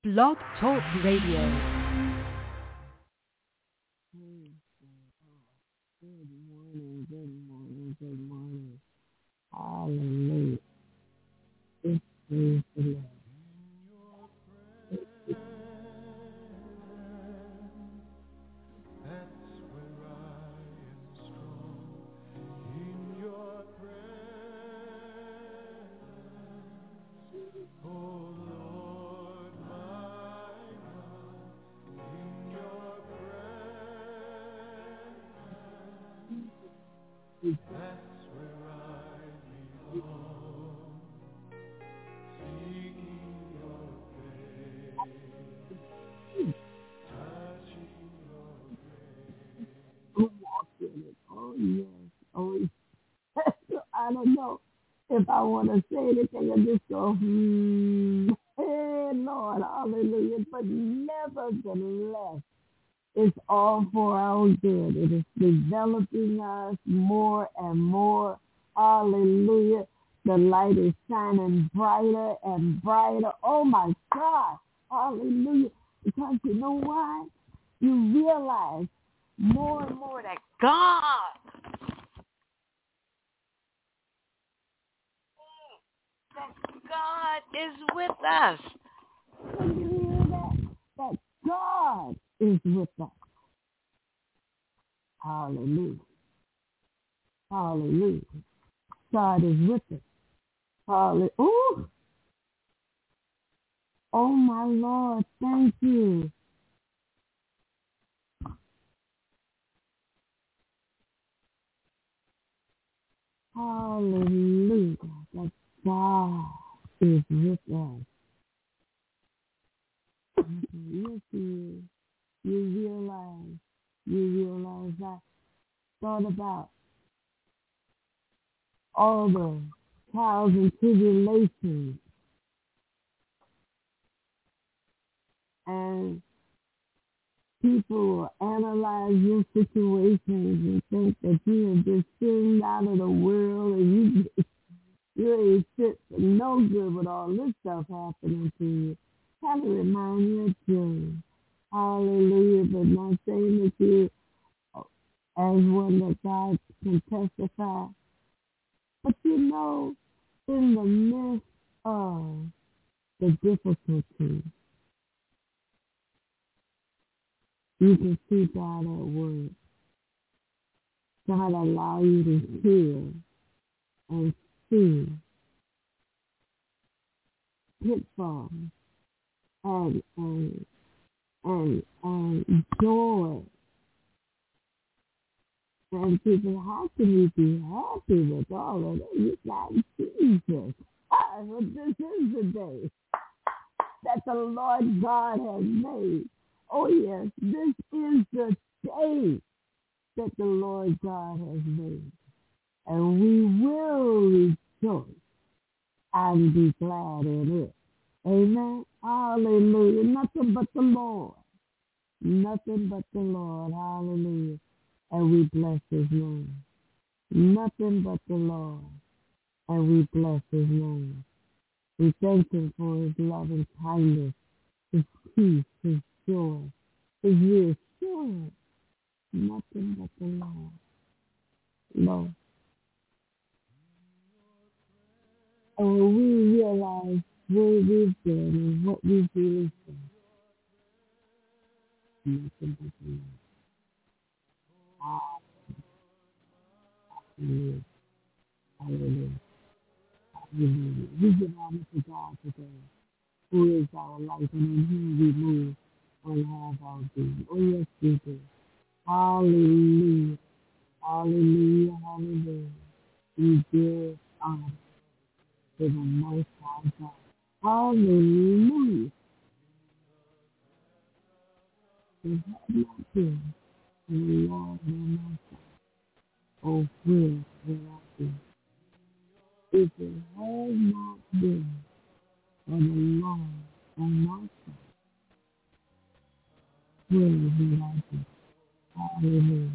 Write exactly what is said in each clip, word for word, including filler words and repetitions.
Blog Talk Radio. Good morning, good morning, good morning. Hallelujah. This is the Lord. Oh, yes. Oh, yes. I don't know if I want to say anything or just go, hmm. Hey, Lord, hallelujah. But nevertheless, it's all for our good. It is developing us more and more. Hallelujah. The light is shining brighter and brighter. Oh, my God. Hallelujah. Because you know why? You realize more and more that God, that God is with us. Can you hear that? That God is with us. Hallelujah. Hallelujah. God is with us. Hallelujah. Ooh. Oh, my Lord. Thank you. Hallelujah. That God is with us. Yes, you, you realize, you realize that thought about all the trials and tribulations and people will analyze your situations and think that you have just sinned out of the world and you you ain't fit for no good with all this stuff happening to you. Kind of remind you of Job. Hallelujah, but not saying that you as one that God can testify. But you know, in the midst of the difficulty, you can see God at work. God allow you to hear and see pitfalls and and and and joy. And people, how can you be happy with all of that? You got Jesus. Ah, well, this is the day that the Lord God has made. Oh yes, this is the day that the Lord God has made. And we will rejoice and be glad in it. Amen. Hallelujah. Nothing but the Lord. Nothing but the Lord. Hallelujah. And we bless his name. Nothing but the Lord. And we bless his name. We thank him for his love and kindness, his peace, his joy, his reassurance. Nothing but the Lord. Lord. And when we realize where we've been and what we've really done, nothing but the Lord. Hallelujah. Hallelujah. Hallelujah. We give honor to God today, who is our life, and in whom we move and have our being. Oh, yes, we do. Hallelujah. Hallelujah. Hallelujah. We give honor to the Most High God. Hallelujah. We have not been, and the Lord will not say, oh, where will I be? If it had not been for the Lord on my side, where would I be? Hallelujah.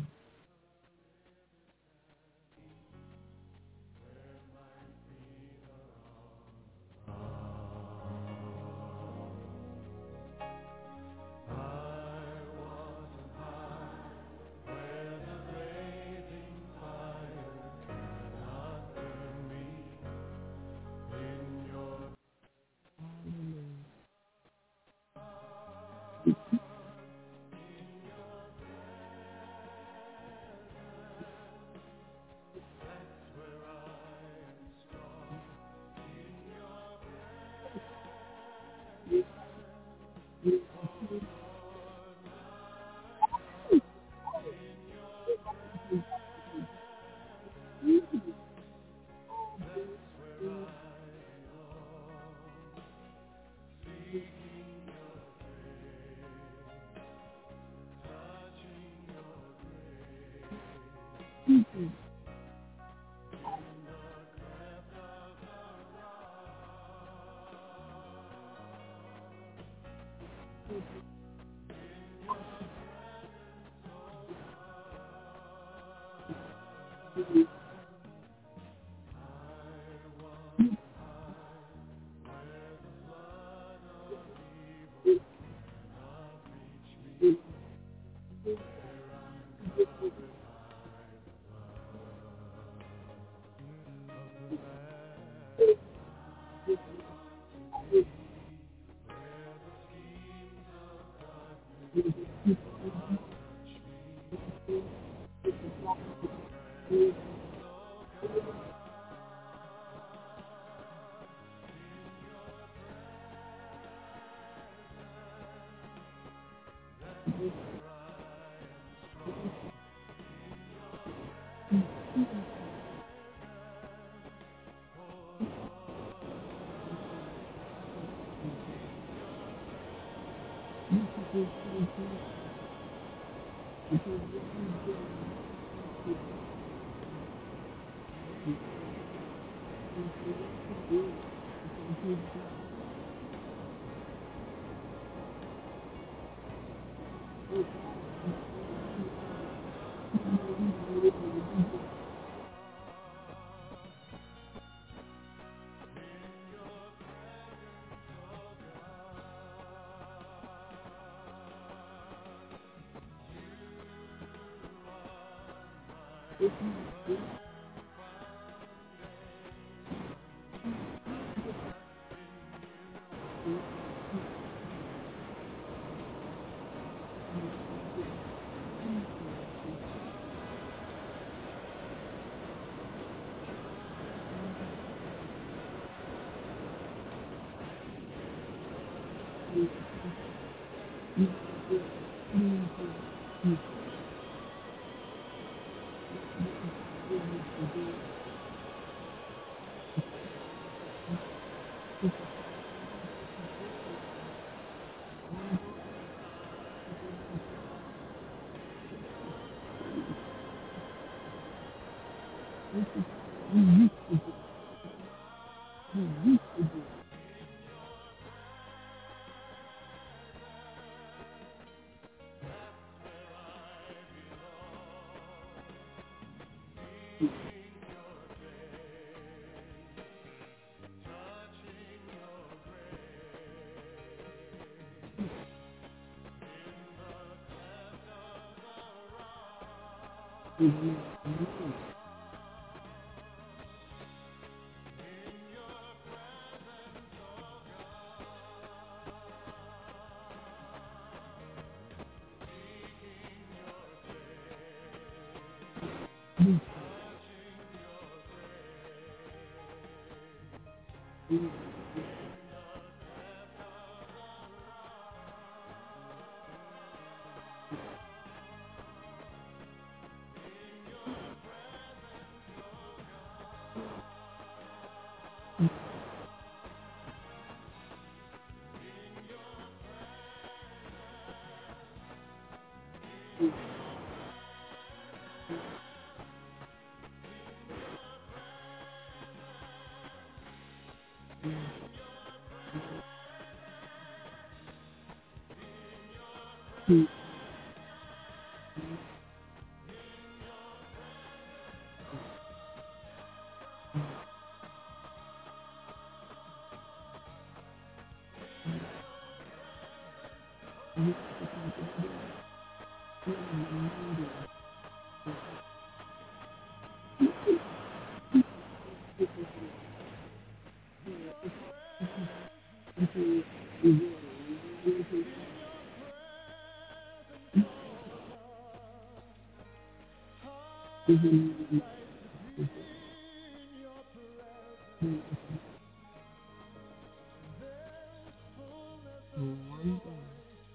One day.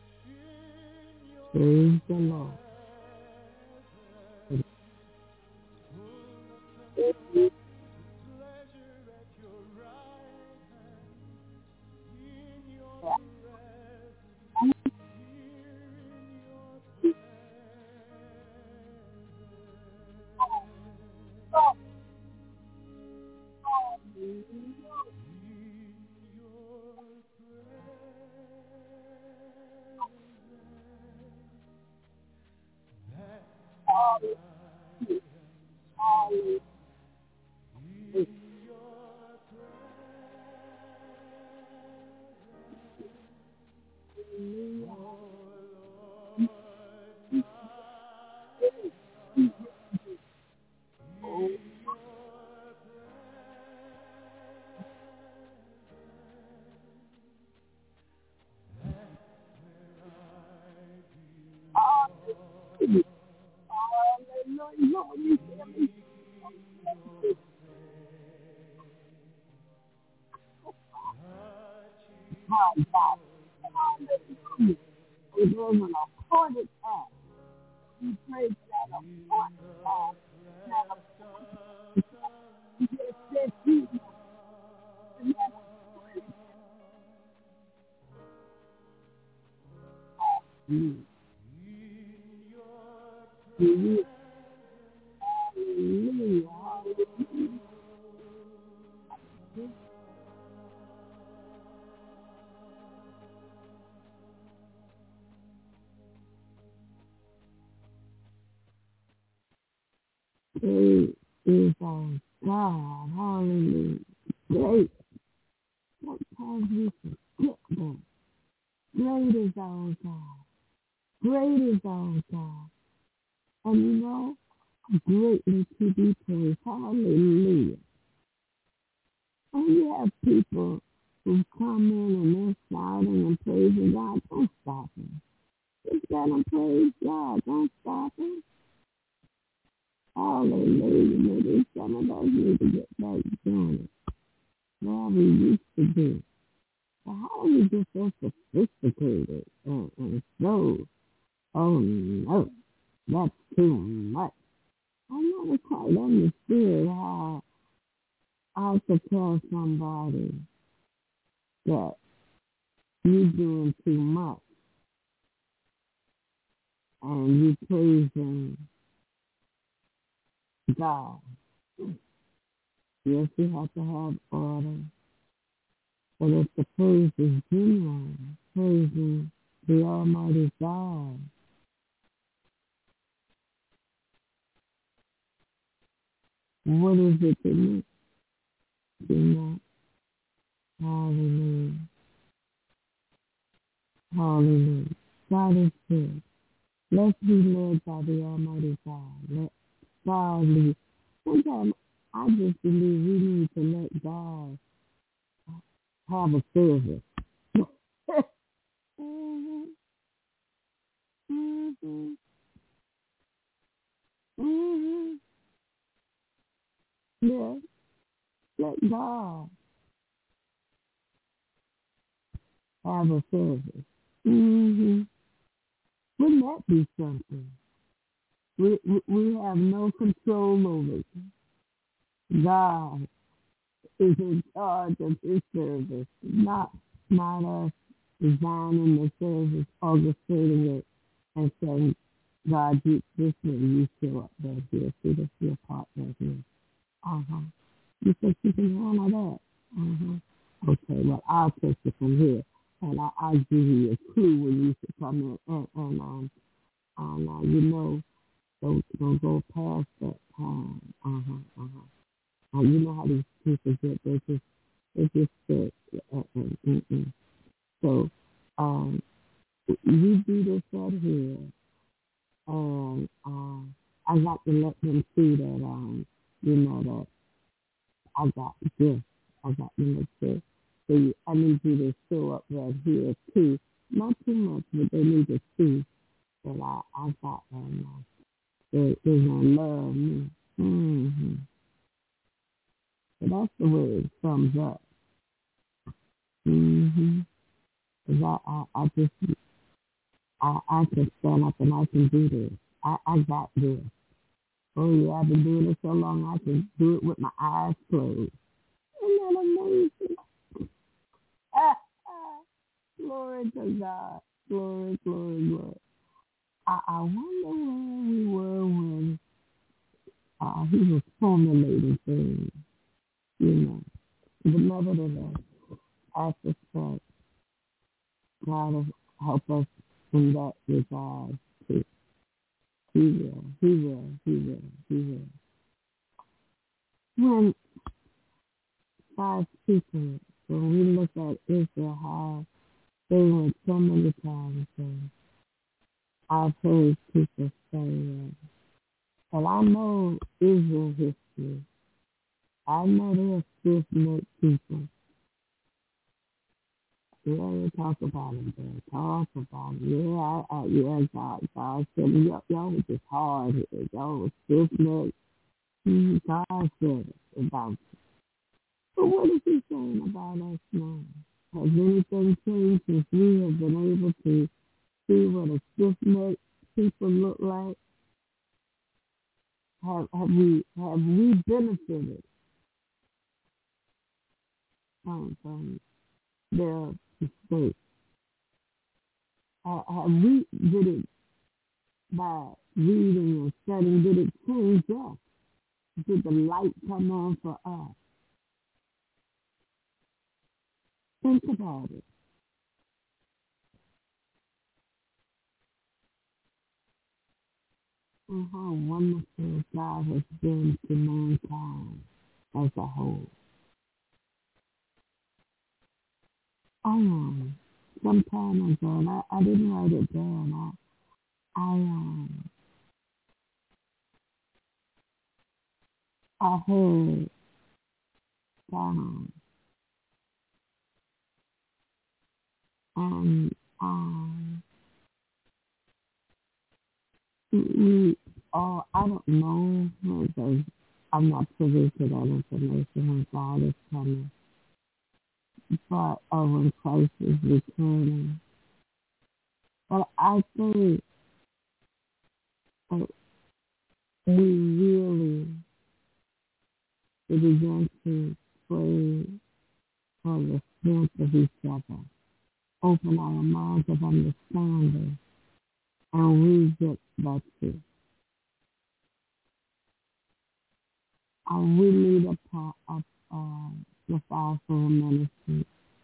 Praise the Lord. It was an appointed act. We prayed for that appointed act. He just said he was mm. Hallelujah. Hallelujah. Great is our God. Hallelujah. Great. Sometimes we forget that. Great is our God. Great is our God. And you know, greatly to be praised. Hallelujah. And you have people who come in and they're shouting and praising God. Don't stop them. Just let them praise God. Don't stop them. Hallelujah. Maybe some of us need to get back doing it. Well, we used to do. But how do we get so sophisticated and, and so, oh no, that's too much. I never quite understood how I could tell somebody that you're doing too much and you praising God. Yes, you have to have order. But if the praise is genuine, praising the Almighty God, what is it to me? You know? Hallelujah. Hallelujah. God is good. Let's be led by the Almighty God. Let God lead. Sometimes I just believe we need to let God have a service. mm-hmm. Mm-hmm. Mm-hmm. Yeah. Let God have a service. Mm-hmm. Wouldn't that be something? We, we we have no control over it. God is in charge of his service, not not us designing the service, orchestrating it, and saying, God, you, this one, you show up right here. See, this is your part right here. Uh-huh. You think you can handle that? Uh-huh. Okay, well, I'll take it from here. And I, I'll give you a clue when you should come in. And, and um, and, uh, you know, don't, don't go past that time. Uh-huh, uh-huh. Uh, you know how these people get, they just, they just sit. Uh, uh, uh, uh. So, um, you do this right here. And um, I got to let them see that, um, you know, that I got this. I got to make this. So you, I need you to show up right here, too. Not too much, but they need to see that I, I got them. is going to love me. Mm-hmm. So that's the way it sums up. Mm-hmm. Cause I, I, I just, I, I can stand up and I can do this. I, I got this. Oh yeah, I've been doing it so long I can do it with my eyes closed. Isn't that amazing? Ah, ah. Glory to God. Glory, glory, glory. I, I wonder where we were when uh, he was formulating things, you know. But nevertheless, I suspect God will help us in that regard too. He will, he will, he will, he will. When five people, when we look at Israel, how they went so many times, and I've heard people say, uh, well, I know Israel history. I know they're stiff-necked people. Yeah, they talk about them, they talk about them. Yeah, I, I, yeah, God, God said, y'all, y'all was just hard-headed. Y'all was stiff-necked. Mm, God said it about you. But what is he saying about us now? Has anything changed since we have been able to see what a stiff-necked people look like? Have, have we have we benefited from, from their mistakes? Have, have we did it by reading and studying? Did it change us? Did the light come on for us? Think about it. And how wonderful God has been to mankind as a whole. I um, some time ago, and I, I didn't write it down. I I um I heard um and um we all I don't know because I'm not privy to that information when God is coming, but or when Christ is returning. But I think that we really begin to pray for the strength of each other, open our minds of understanding, and we get that too. And we need a part of uh, the fivefold ministry,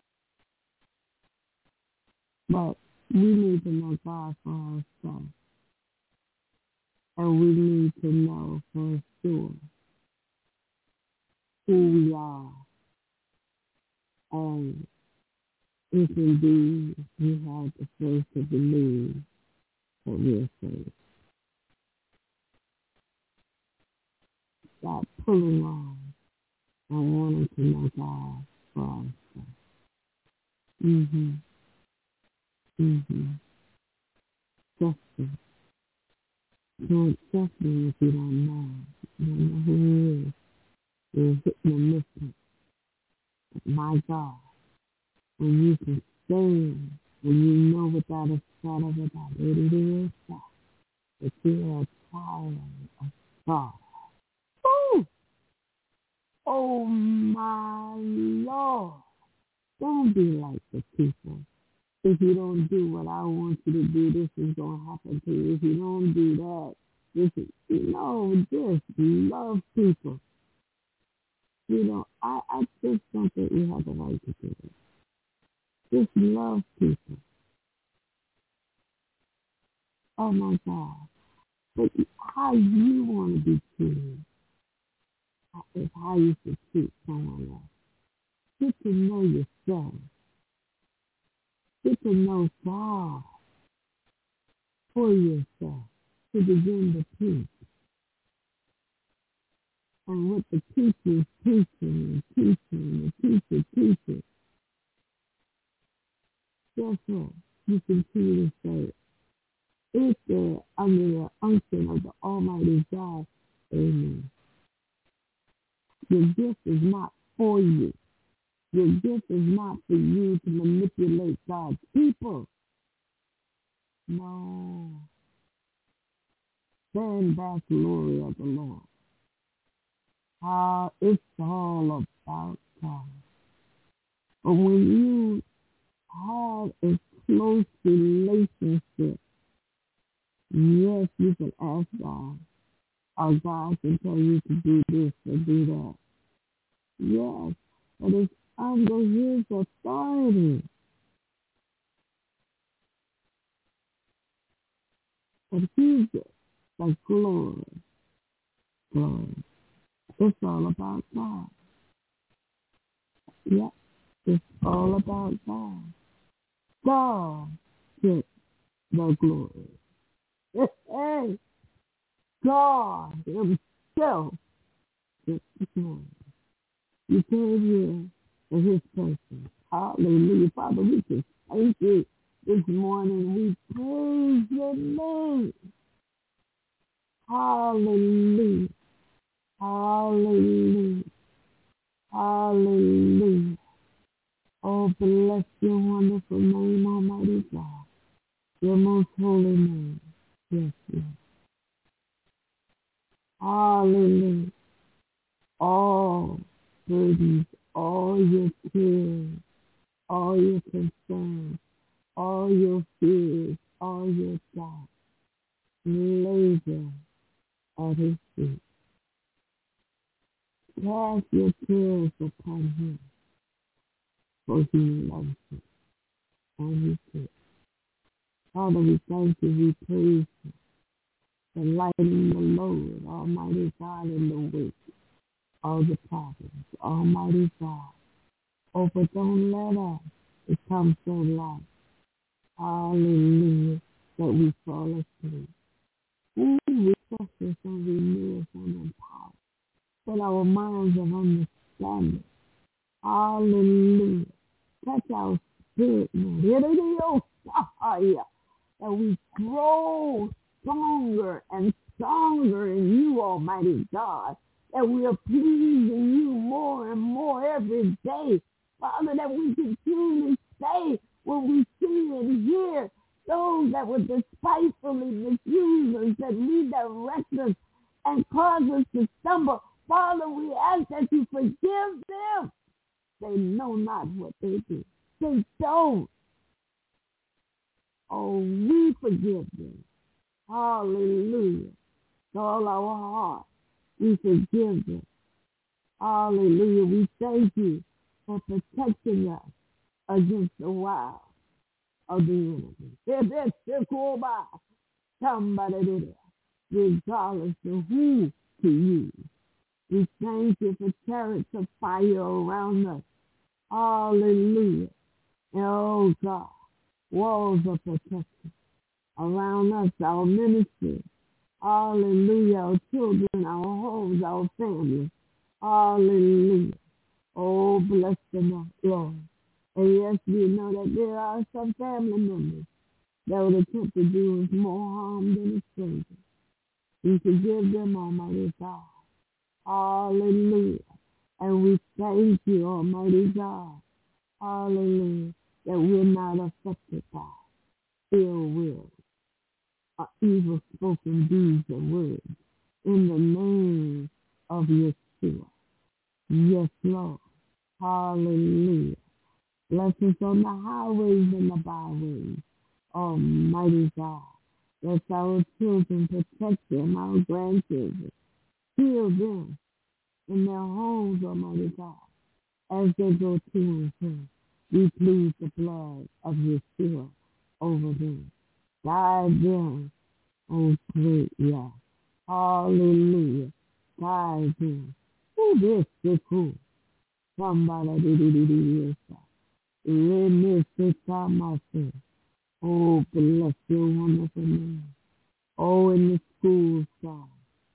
but we need to know God for ourselves, and we need to know for sure who we are, and if indeed we have the faith to believe that we're saved. Stop pulling on and wanting to know God for ourselves. Mm-hmm. Mm-hmm. Justin. Don't trust me if you don't know. You don't know who he is. You're hitting a mission. My God, when you can stand, when you know without a shadow of a doubt, it is that, that you are a child of God. Ooh! Oh my Lord. Don't be like the people. If you don't do what I want you to do, this is going to happen to you. If you don't do that, this is, you know, just love people. You know, I, I just don't think we have the right to do it. Just love people. Oh my God. But how you want to be treated is how you should treat someone else. Get to know yourself. Get to know God for yourself. To begin to teach. And what the teacher is teaching and teaching and teacher teaches. Guess what? You continue to say, if they're under the unction of the Almighty God, amen. Your gift is not for you. Your gift is not for you to manipulate God's people. No. Stand back, glory of the Lord. Ah, it's all about God. But when you have a close relationship, yes, you can ask God. Or God can tell you to do this or do that. Yes, but it's under His authority. But He gets the glory. Glory. It's all about God. Yep, it's all about God. God gets the glory. Hey, God Himself gets the glory. You came here for His person. Hallelujah. Father, we just thank you this morning. We praise your name. Hallelujah. Hallelujah. Hallelujah. Oh, bless your wonderful name, Almighty God. Your most holy name. Yes, Lord. Hallelujah. All burdens, all your cares, all your concerns, all your fears, all your doubts, lay them at His feet. Cast your cares upon Him, for He loves you, and He cares. Father, we thank you, we praise you, for lightening the load, Almighty God, in the weight of the problems, Almighty God. Oh, but don't let us become so light, hallelujah, that we fall asleep. Ooh, refresh us and renew us and empower. Fill our minds of understanding. Hallelujah. Touch our spirit, man. That we grow stronger and stronger in you, Almighty God. That we are pleasing you more and more every day. Father, that we continually say when we see and hear those that would despitefully misuse us, that redirect us and cause us to stumble. Father, we ask that you forgive them. They know not what they do. They don't. Oh, we forgive them. Hallelujah. With all our heart, we forgive them. Hallelujah. We thank you for protecting us against the wiles of the enemy. Somebody did it, regardless of who to use. We thank you for chariots of fire around us. Hallelujah. And oh God, walls of protection around us, our ministry. Hallelujah. Our children, our homes, our families. Hallelujah. Oh, bless them, Lord. And yes, we know that there are some family members that would attempt to do us more harm than a stranger. We forgive them, Almighty God. Hallelujah. And we thank you, Almighty God. Hallelujah. That we're not affected by ill will or evil spoken deeds or words. In the name of Yeshua. Yes, Lord. Hallelujah. Blessings on the highways and the byways. Almighty God. Bless our children, protect them, our grandchildren. Heal them in their homes, Almighty God, as they go to and from. We plead the blood of Yeshua over them. Guide them, oh great yeah. Hallelujah. Guide them. Who this is cool? Somebody did it. Let me sit down myself. Oh, bless your wonderful name. Oh, in the schools, God.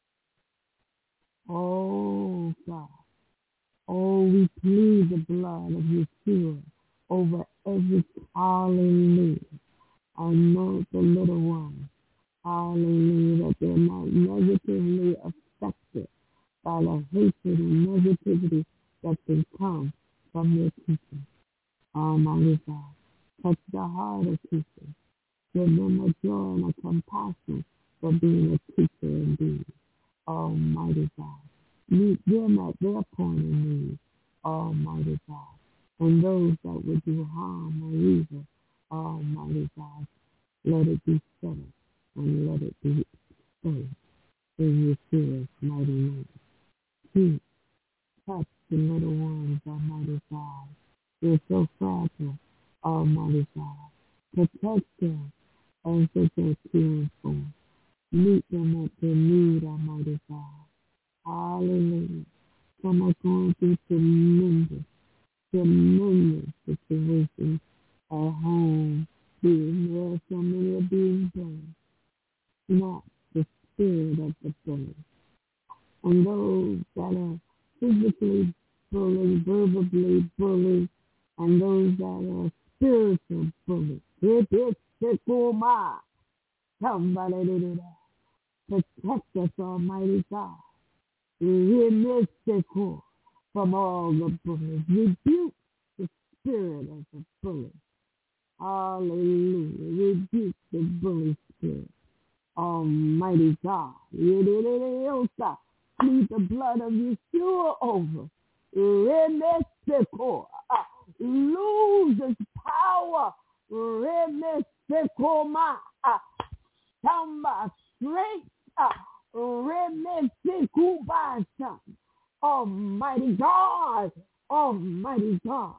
Oh, God. Oh, we plead the blood of Yeshua over every hallelujah. I know the little one. Hallelujah, that they're not negatively affected by the hatred and negativity that can come from their teaching. Almighty God, touch the heart of teachers. Give them a joy and a compassion for being a teacher indeed. Almighty God, meet them at their point of need. Almighty God, and those that would do harm or evil. Almighty God, let it be settled and let it be saved in Yeshua's mighty name. Keep, touch the little ones, Almighty God. They're so fragile, Almighty God. Protect them as they go to and from. Meet them at their need, Almighty God. Hallelujah. Some are going through tremendous, tremendous situations at home. Being there, so many are being burned. Not the spirit of the bully. And those that are physically bullied, verbally bullied, and those that are spiritual bullies. It is Shekuma. Somebody did it. Protect us, Almighty God. Remove Shekuma from all the bullies. Rebuke the spirit of the bully. Hallelujah. Rebuke the bully spirit. Almighty God. Plead the blood of Yeshua over. Remeseko. Lose its power. Remesekoma. Samba strength. Remesekubasa. Almighty God. Almighty God.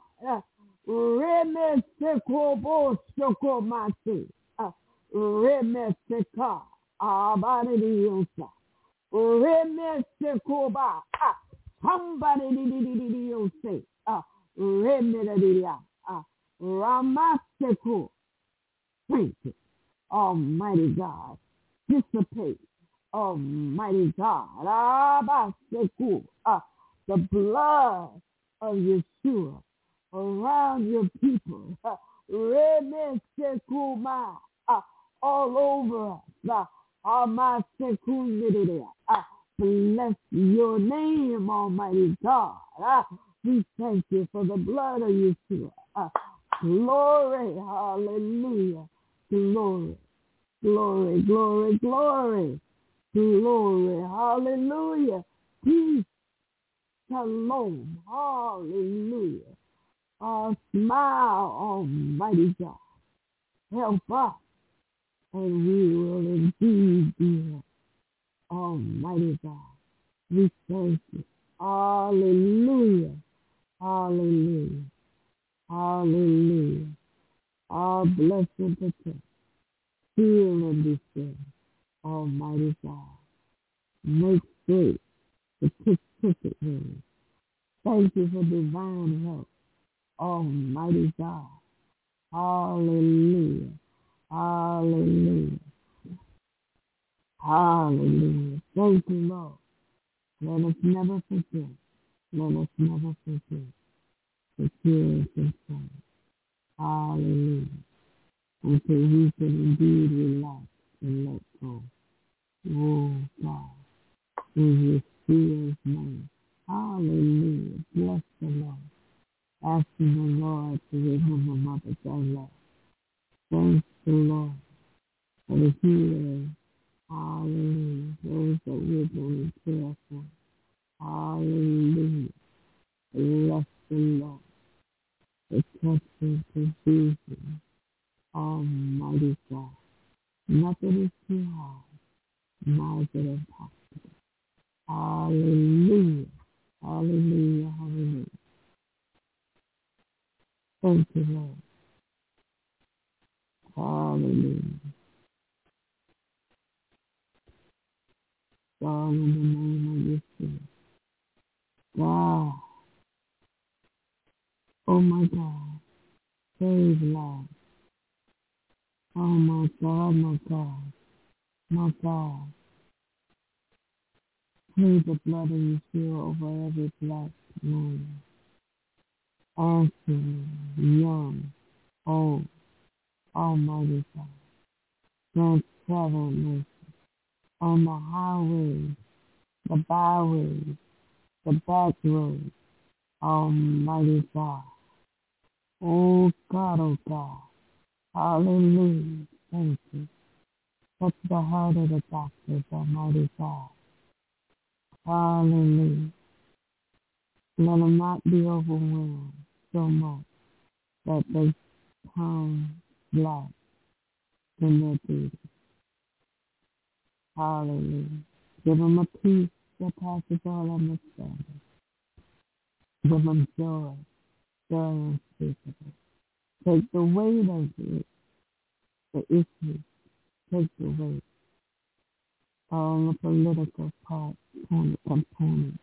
Remesekobo shokomase. Remeseka. Abadidiosa. Remesekoba. Somebody did say. Remedidia. Ramaseko. Thank you. Almighty God. Dissipate. Almighty God. Abaseku. The blood of Yeshua around your people. Remesekuma. All over us. Amasekunidia. Bless your name, Almighty God. We thank you for the blood of Yeshua. Glory. Hallelujah. Glory. Glory. Glory. Glory. Glory. Hallelujah. Peace. Shalom. Hallelujah. Oh, smile, Almighty God. Help us, and we will indeed be helped. Almighty God, we thank you. Hallelujah. Hallelujah. Hallelujah. All bless and protect. Heal and descend. Almighty God, make straight the ticket room. Thank you for divine help. Almighty God. Hallelujah. Hallelujah. Hallelujah. Thank you, Lord. Let us never forget. Let us never forget the tears and pain. Hallelujah. Until we can indeed relax and let go. Oh, God. In Yeshua's name. Hallelujah. Bless the Lord. Asking the Lord to remember Mother Diana. Thank the Lord for the healing. Hallelujah. Those that we're going to pray for. Hallelujah. Bless the Lord. Protection, provision. Almighty God. Nothing is too hard. Neither impossible. Hallelujah. Hallelujah. Hallelujah. Thank you, Lord. Hallelujah. God, in the name of Yeshua. God. Oh, my God. Save lives. Oh, my God, my God. My God. Plead the blood of Yeshua over every black man. Answering, young, old. Almighty God. Grant travel mercy on the highways, the byways, the back roads, Almighty God. Oh God, oh God. Hallelujah. Thank you. Touch the heart of the doctors, Almighty God. Hallelujah. Let them not be overwhelmed so much that they turn black in their duty. Hallelujah. Give them a peace that passes all understanding. Give them joy, joy unspeakable. Take the weight of it, the issue. Take the weight. All the political parts, components.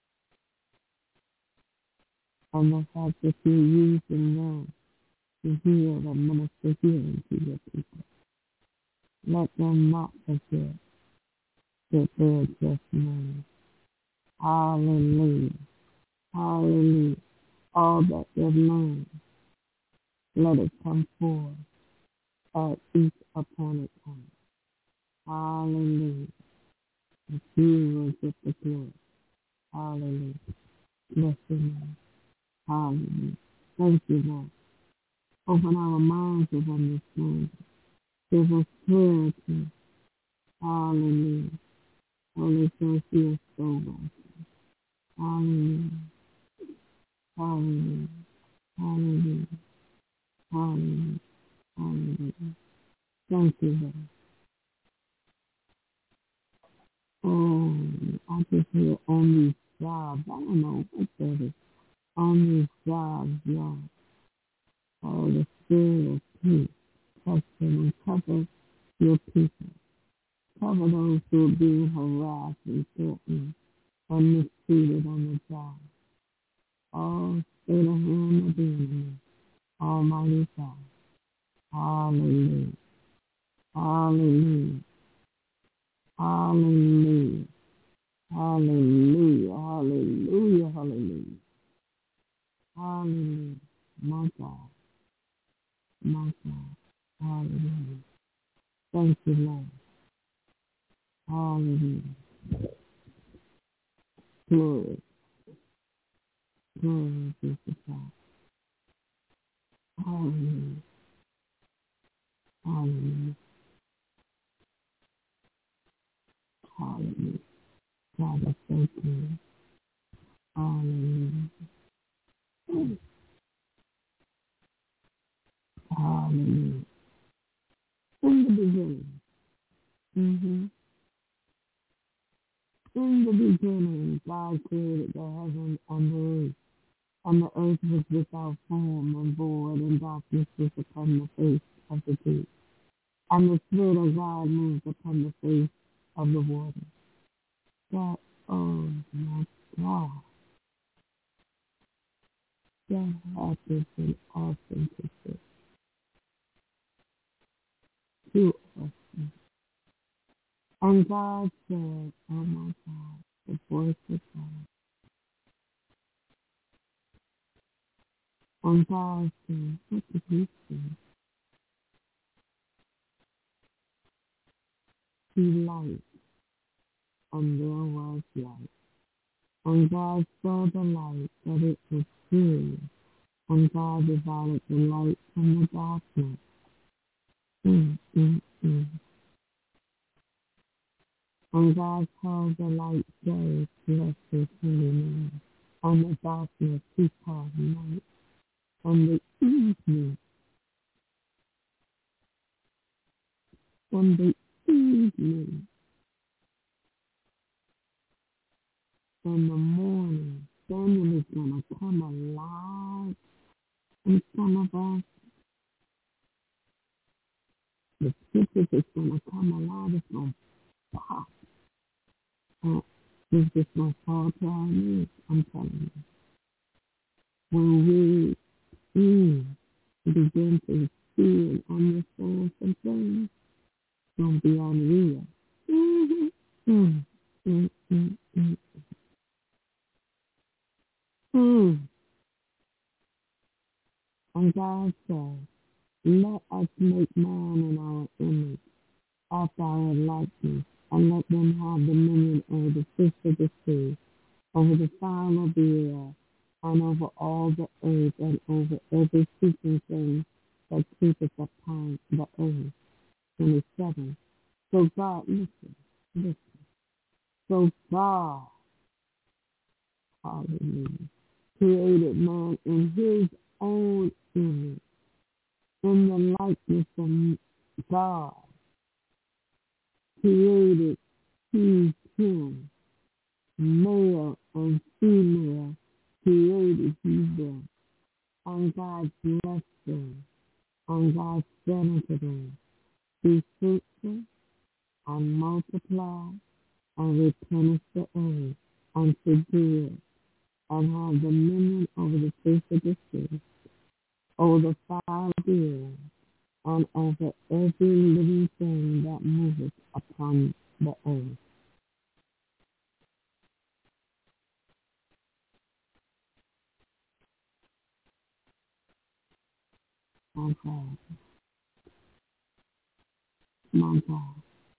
And the fact that you're using them to heal and minister healing to your people. Let them not forget that they're just men. Hallelujah. Hallelujah. All that they've learned, let it come forth at each appointed time. Hallelujah. And you will get the glory. Hallelujah. Bless your name. Hallelujah. Thank you, Lord. Open our minds of understanding. Give us clarity. Hallelujah. Holy Ghost, you are so welcome. Hallelujah. Hallelujah. Hallelujah. Hallelujah. Hallelujah. Thank you, Lord. Oh, I just hear on these jobs. I don't know what that is. On these jobs, y'all. Oh, the spirit of peace. Touch them and cover your people. Cover those who are being harassed and threatened or mistreated on the job. Oh, stay the hand of the enemy. Almighty God. Hallelujah. Hallelujah. Hallelujah. Hallelujah. Hallelujah. Hallelujah. Hallelujah. My God. My God. Hallelujah. Thank you, Lord. Hallelujah. Glory. Glory be to God. Hallelujah. Hallelujah. Hallelujah. God, I thank you. Hallelujah. Hallelujah. In the beginning. Mm-hmm. In the beginning, God created the heaven and the earth, and the earth was without form and void, and darkness was upon the face of the deep. And the Spirit of God moved upon the face of the water. That, oh my God, that happens in awesome picture. Too awesome. And God said, oh my God, the voice of God. And God said, what did he say? He light, and there was light. And God saw the light, that it was good. And God divided the light from the darkness. Mm, mm, mm. And God called the light day, blessed his holy name. And the darkness he called night. And the evening, and the evening, and the morning, Daniel is going to come alive in some of us. The scriptures is going to come alive. It's going to pop. Uh, it's just going to fall to our knees, I'm telling you. When we mm, begin to see and understand some things, it's going to be unreal. Mm-hmm. Mm, mm, mm, mm, mm. And God said, let us make man in our image. after our likeness, and let them have dominion over the fish of the sea, over the fowl of the air, and over all the earth, and over every creeping thing that creepeth upon the earth. twenty-seven. So God, listen, listen. So God, hallelujah, created man in his own image, in the likeness of God, created he him, male and female, created he them. And God blessed them, and God said unto them, be fruitful, and multiply, and replenish the earth, and subdue it, and have dominion over the face of the sea, over the fowl of the air, and over every living thing that moveth upon the earth. My God, my God.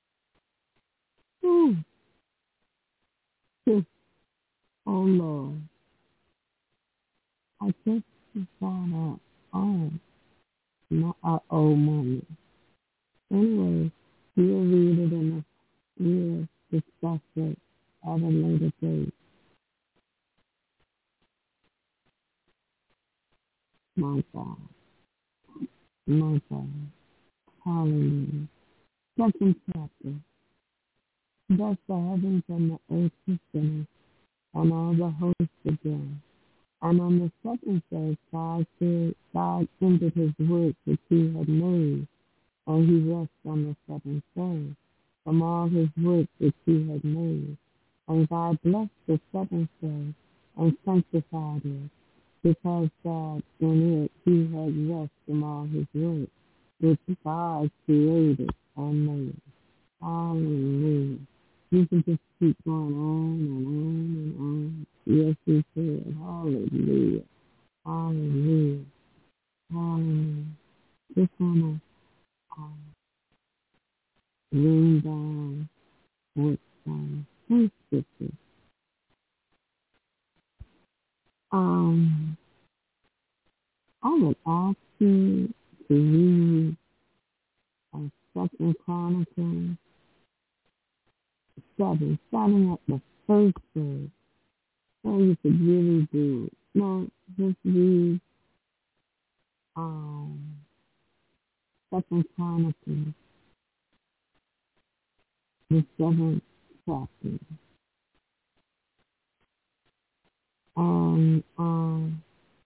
Ooh. Oh Lord, I just found out. Oh, not our old moment. Anyway, we'll read it and we'll discuss it at a later date. My God, my God, hallelujah. Second chapter. Thus the heavens and the earth were finished, and all the hosts of them. And on the second day, God said, God ended his work which he had made, and he rested on the seventh day from all his work which he had made. And God blessed the seventh day and sanctified it, because that in it he had rest from all his work which God created and made. Hallelujah. You can just keep going on and on and on. Yes, he said. Hallelujah. Hallelujah. Hallelujah. Just want to um, lean down with um, some scriptures. Um, I would ask you to read uh, Second Chronicles seven, starting at the first verse. So you could really do it. No, just read um, Second Chronicles, the seventh chapter. And um,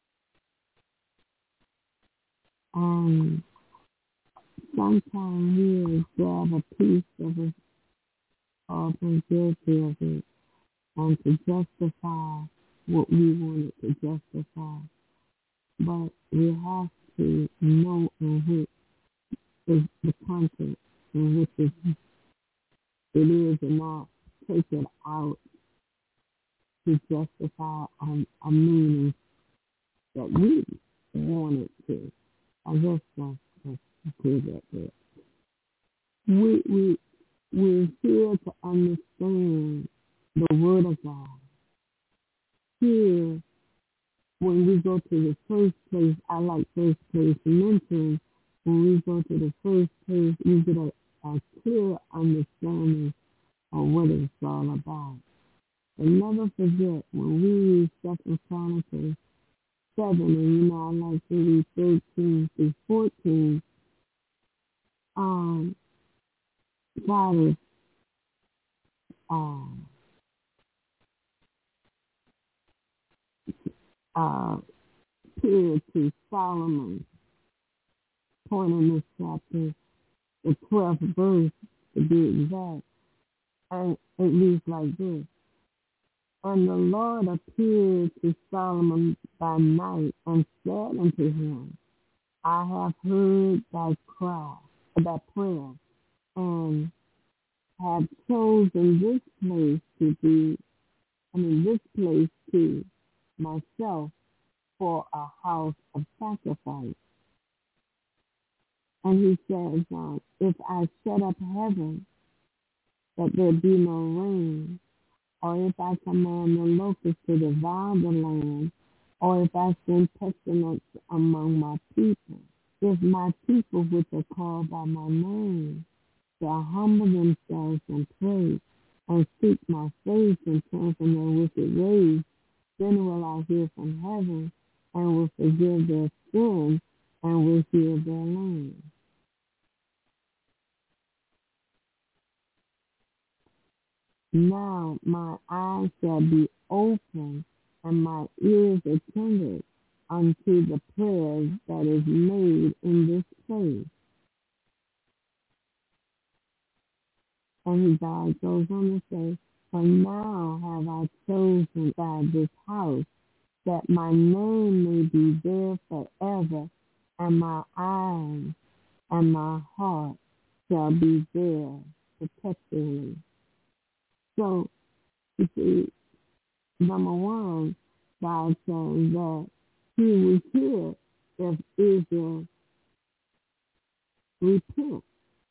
um, sometimes we will grab a piece of it or been guilty of it and to justify what we wanted to justify. But we have to know in which is the content in which it, it is and not take it out to justify um, a meaning that we wanted to. I guess that's, that's good at that. We, we, we're here to understand the Word of God. Here, when we go to the first place, I like first place mentioned, when we go to the first place, we get a, a clear understanding of what it's all about. And never forget, when we read Second Chronicles seven, and you know I like to read thirteen through fourteen, um, God is um, uh, period to Solomon, point in this chapter, the twelfth verse to be exact, and it reads like this. And the Lord appeared to Solomon by night and said unto him, I have heard thy cry, thy prayer, and have chosen this place to be, I mean, this place to myself for a house of sacrifice. And he says, uh, if I shut up heaven, that there be no rain, or if I command the locusts to devour the land, or if I send pestilence among my people, if my people which are called by my name shall humble themselves and pray, and seek my face and turn from their wicked ways, then will I hear from heaven, and will forgive their sins, and will heal their land. Now my eyes shall be open, and my ears attended unto the prayers that is made in this place. And God goes on to say, for now have I chosen by this house, that my name may be there forever, and my eyes and my heart shall be there perpetually. So, you see, number one, God says that he will hear if Israel repent.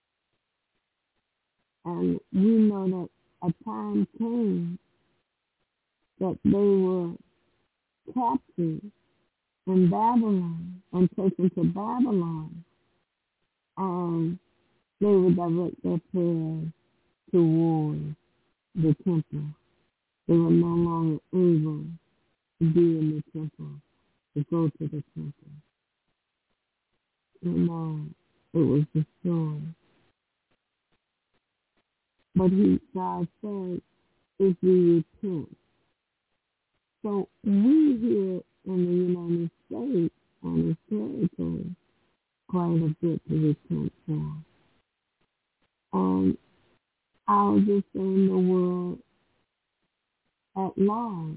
And we know that a time came that they were captured in Babylon and taken to Babylon, and they would direct their prayers towards the temple. They were no longer able to be in the temple, to go to the temple. And now it was destroyed. But he, God said, if we repent. So we here in the United States and its territory quite a bit to repent for. And I was just saying the world at large.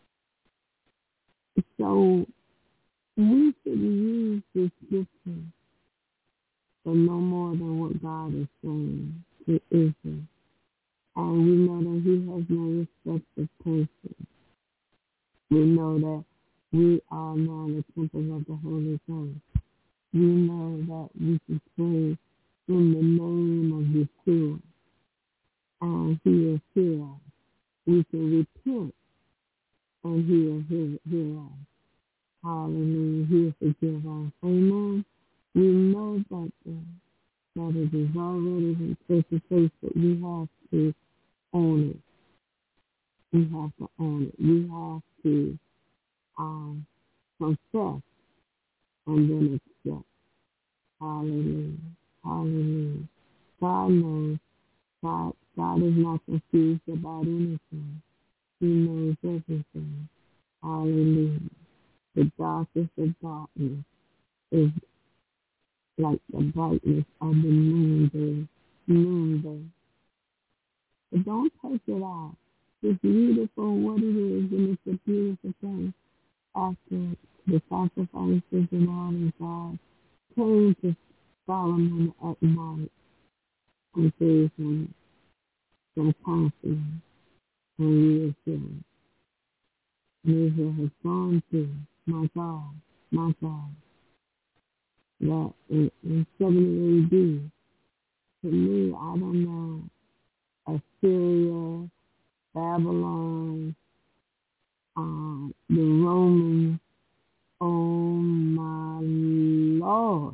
So we should use this scripture for no more than what God is saying to Israel. And we know that he has no respect of person. We know that we are now the temple of the Holy Ghost. We know that we can pray in the name of Yeshua, and he will hear us. We can repent, and he will hear, hear us. Hallelujah. He will forgive us. Amen. We know that, uh, that it is already been taken place, but we have to own it. We have to own it. We have to um, confess and then accept. Hallelujah. Hallelujah. God knows. God, God is not confused about anything. He knows everything. Hallelujah. The darkest of darkness is like the brightness of the noonday. Noonday. But don't take it out. Just read it for what it is, and it's a beautiful thing. After the sacrifices and all of God came to Solomon at night and gave him some counseling and reassurance. And Israel has gone through, my God, my God, that in, in seventy A D, to me, I don't know, Assyria, Babylon, uh, the Romans, oh my Lord,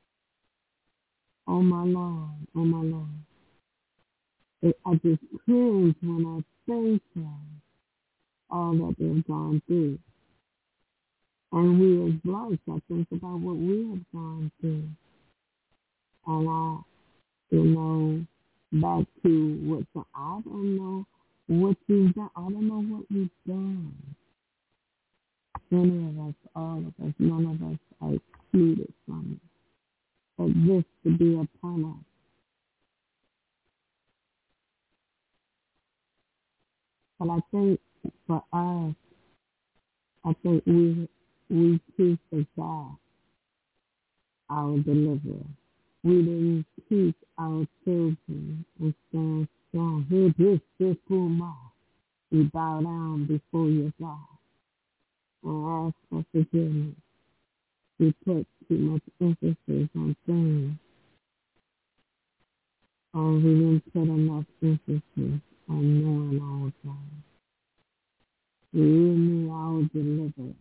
oh my Lord, oh my Lord. It, I just cringe when I think of all that they've gone through. And we as blacks, I think about what we have gone through. And I, you know, back to what, so I don't know what you've done. I don't know what you've done. Many of us, all of us, none of us are excluded from it. But this to be upon us. But I think for us, I think we we choose for God, our deliverer. We didn't teach our children and stand strong. Here, this, this, Puma. We bow down before your God and ask for forgiveness. We put too much emphasis on things, or we didn't put enough emphasis on knowing our God. We knew our deliverer.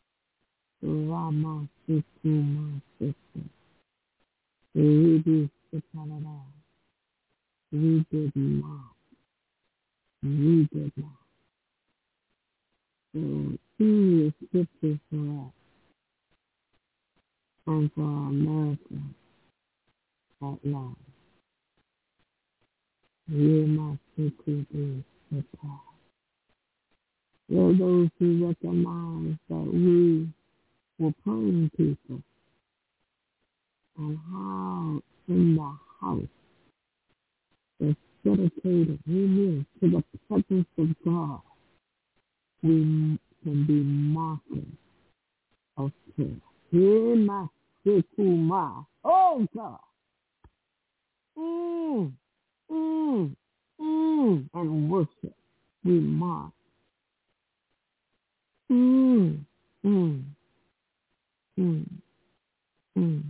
Rama Sikuma Sikha. We did Sikanada. We did not. We did not. So, he is scripture for us and for America at large. We must secretly prepare. There are those who recognize that we were praying people and how in the house is dedicated amen, to the presence of God. We can be mocking of prayer. Hear my sikuma. Oh God. Mm, mm, mm, and worship. We mock. Mm, mm, mm, mm.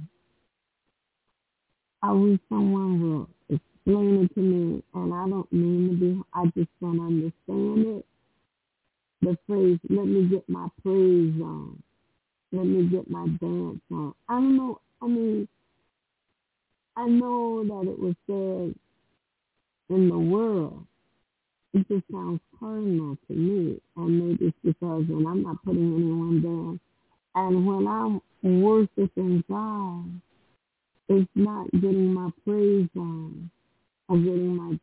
I wish someone will explain it to me, and I don't mean to be, I just don't understand it. The phrase, let me get my praise on. Let me get my dance on. I don't know, I mean, I know that it was said in the world. It just sounds carnal to me, and maybe it's because when I'm not putting anyone down, and when I'm worshiping God, it's not getting my praise on. I'm getting my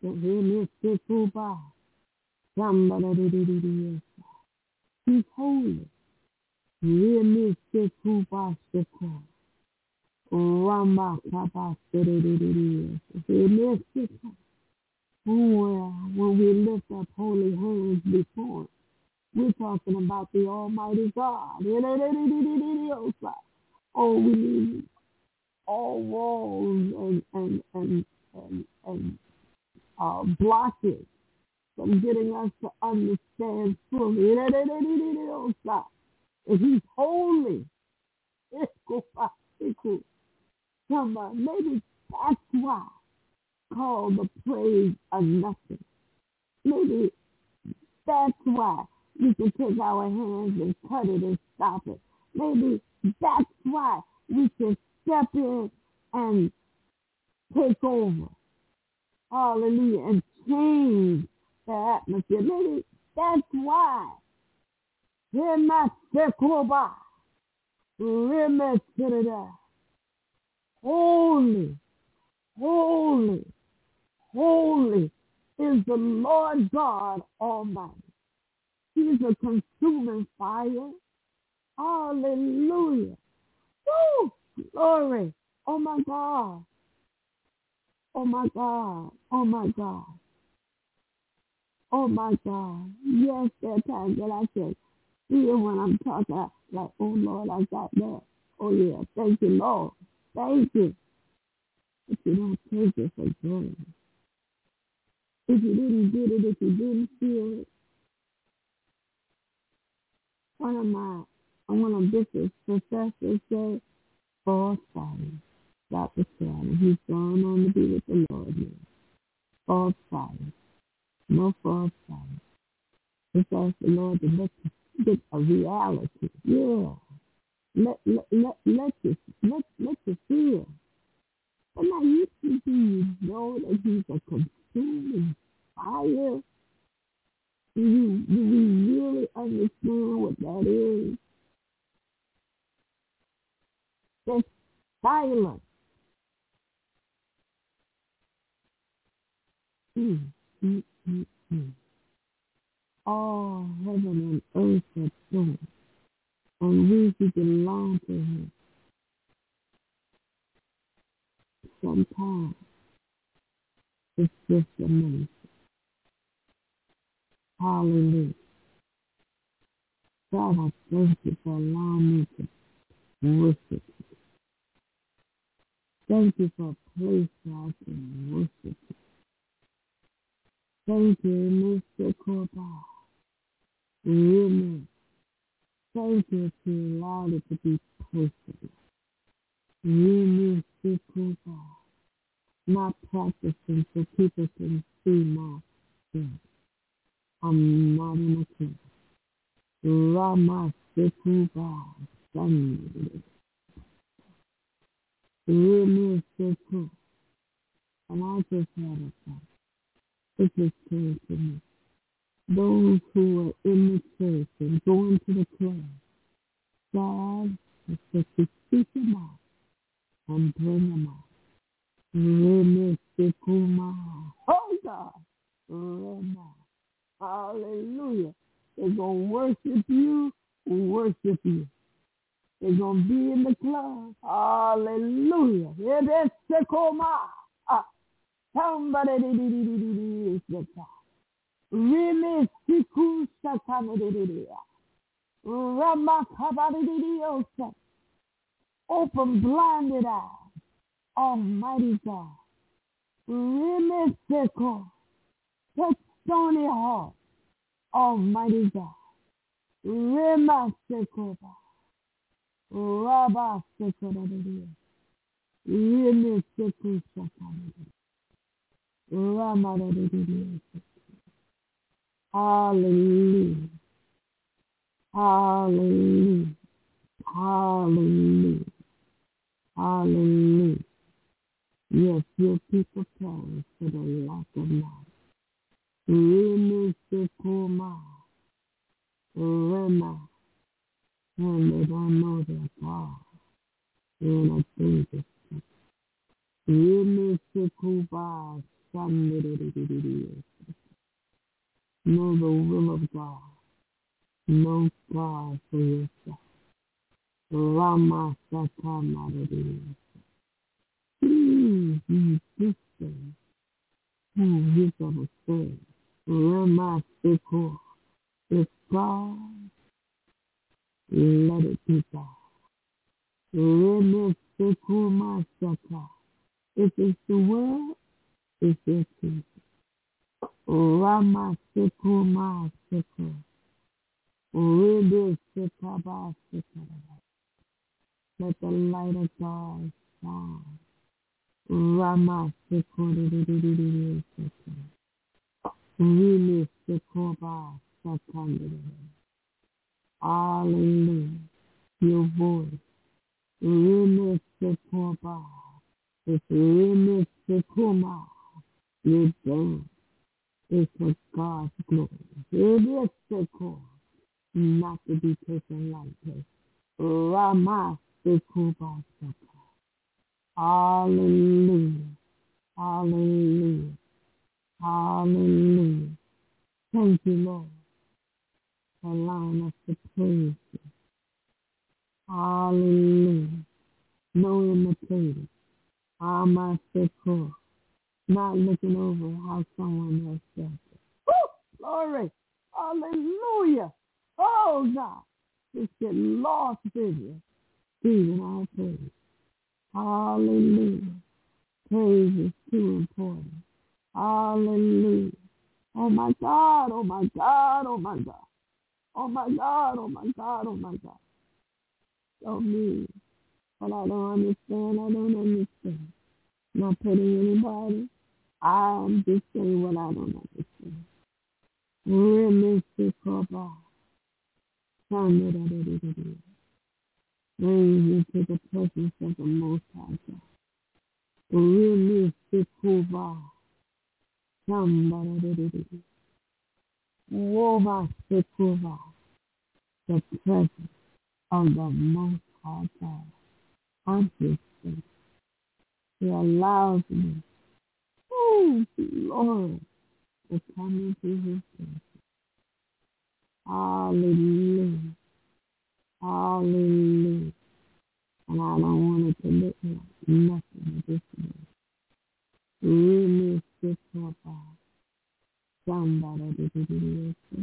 somebody. He's holy. Rama Papa when we lift up holy hands before, we're talking about the Almighty God. Oh, we need all walls and and and and, and uh, blockage from getting us to understand fully. If He's holy, come on, maybe that's why call the praise a nothing. Maybe that's why we can take our hands and cut it and stop it. Maybe that's why we can step in and take over. Hallelujah. And change the atmosphere. Maybe that's why. Holy, holy, holy is the Lord God Almighty. He's a consuming fire. Hallelujah. Woo! Glory. Oh my God. Oh my God. Oh my God. Oh my God. Yes, there are times that I can feel when I'm talking like, oh Lord, I got that. Oh yeah. Thank you, Lord. Thank you. But you don't take it for granted. If you didn't get it, if you didn't feel it, one of my, one of Bishop's professors said, false silence. Doctor Shannon, he's gone on to be with the Lord now. False silence. No false silence. Just ask the Lord to let you get a reality. Yeah. Let let let let you let let you feel. But now you do you know that He's a consuming fire? Do you do we really understand what that is? That's silence. Mm, mm, mm, mm. All heaven and earth are joined, and we who belong to Him. Sometimes it's just amazing. Hallelujah. God, I thank you for allowing me to worship you. Thank you for a place where I can worship you. Thank you, Mister Corbett. Amen. Thank you for allowing it to be personal. Really seeking God. Not practicing so people can see my sin. I'm not in a kingdom. Rama Sekuba Sunday. Really Seku. And I just had a thought. It just came to me. Those who are in the church and going to the club, God is supposed to speak them out and bring them out. Really Sekuma. Oh God. Rama. Hallelujah. They're going to worship you, worship you. They're going to be in the club. Hallelujah. It is Sekoma. Ah, somebody did it. Really Siku Satanidea. Rama Kabadidiosa. Open blinded eyes. Almighty God. Really Seko. Touch stony heart. Almighty God. Rema Sekoba. Rabba Sekoda. Rema Seku Satanidea. Rama. Hallelujah. Hallelujah. Hallelujah. Hallelujah. Yes, your people perish for the lack of knowledge. Rema Sekoma. Rema. And they don't know their God. And I think it's Rema Sekuba. Somebody. Know the will of God. Know God for yourself. Rama Sakamadi. Please, this thing. Who you ever said? Rama Seko. If God, let it be God. Rama Sekuma Saka. If it's the word, it's your truth. Rama Sekuma Seko. Rebe Sekaba Sekaba. Let the light of God shine. Rama Sekodi. Rebe Sekoba Sekandi. Hallelujah. Your voice. Rebe Sekoba. It's Rebe Sekuma. Your dance. It's for God's glory. Rebe Sekoba. Not to be taken lightly. Rama Sekuba Saka. Hallelujah. Hallelujah. Hallelujah. Thank you, Lord, for allowing us to praise you. Hallelujah. No imitating. Rama Sekuba. Not looking over how someone else does it. Woo! Glory. Hallelujah. Oh, God. Just get lost in you. Even our praise. Hallelujah. Praise is too important. Hallelujah. Oh, my God. Oh, my God. Oh, my God. Oh, my God. Oh, my God. Oh, my God. So me. But I don't understand. I don't understand. Not putting anybody. I'm just saying what I don't understand. Really sick about. Brings you to the presence of the Most High God. Really sick about. Somebody. Woba sick about. The presence of the Most High God. Consciously. He allows me. Oh, Lord. To come into his presence. Hallelujah. Hallelujah. And I don't want it to look like nothing this way. Really sick about somebody to do this.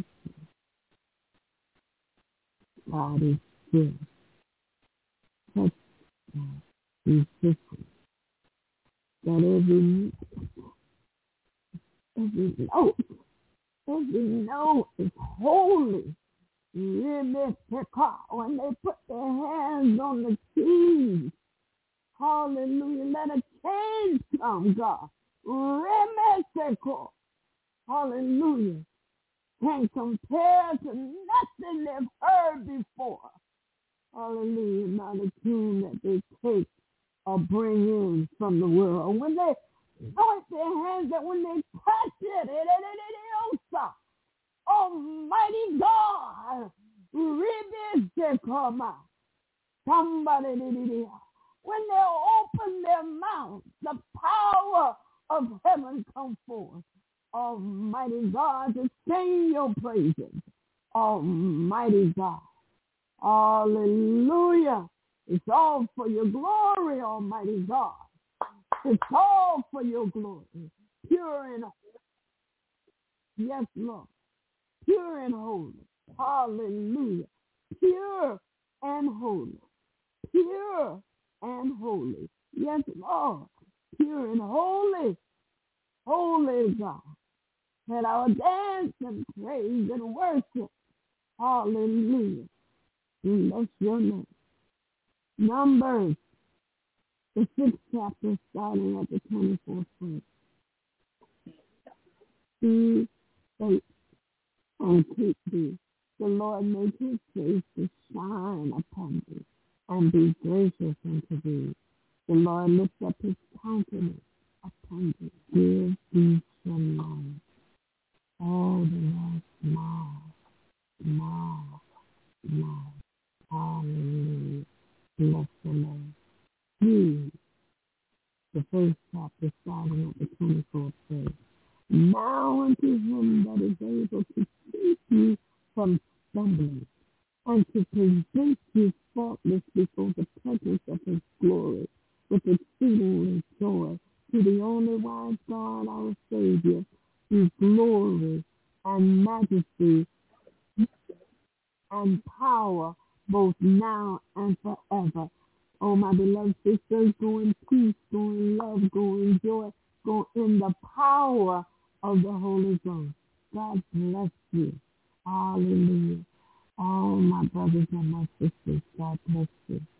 God is good. Touch God. He's different. That every, every note, every note is holy. Really sick. When they put their hands on the keys, Hallelujah. Let a change come, God. Remeseko. Hallelujah. Can't compare to nothing they've heard before. Hallelujah. Not a tune that they take or bring in from the world. When they anoint their hands, that when they touch it, it, it, it, it, it, Almighty God, Ribis-Sekoma. Somebody, when they open their mouth, the power of heaven come forth. Almighty God, to sing your praises. Almighty God. Hallelujah. It's all for your glory, Almighty God. It's all for your glory. Pure and holy. Yes, Lord. Pure and holy. Hallelujah. Pure and holy. Pure and holy. Yes, Lord. Pure and holy. Holy God. Let our dance and praise and worship. Hallelujah. Bless your name. Numbers, the sixth chapter, starting at the twenty-fourth verse. Be faithful and keep thee. The Lord make his face to shine upon thee and be gracious unto thee. The Lord lift up his countenance upon thee. Give thee shalom. Oh, the Lord smile, smile, smile. Hallelujah. Bless the Lord. He, the first chapter starting at the twenty-fourth verse. Now unto him that is able to keep you from stumbling and to present you faultless before the presence of his glory with exceeding joy. To the only wise God, our Savior, whose glory and majesty and power both now and forever. Oh, my beloved sisters, go in peace, go in love, go in joy, go in the power of the Holy Ghost. God bless you. Hallelujah. All my brothers and my sisters, God bless you.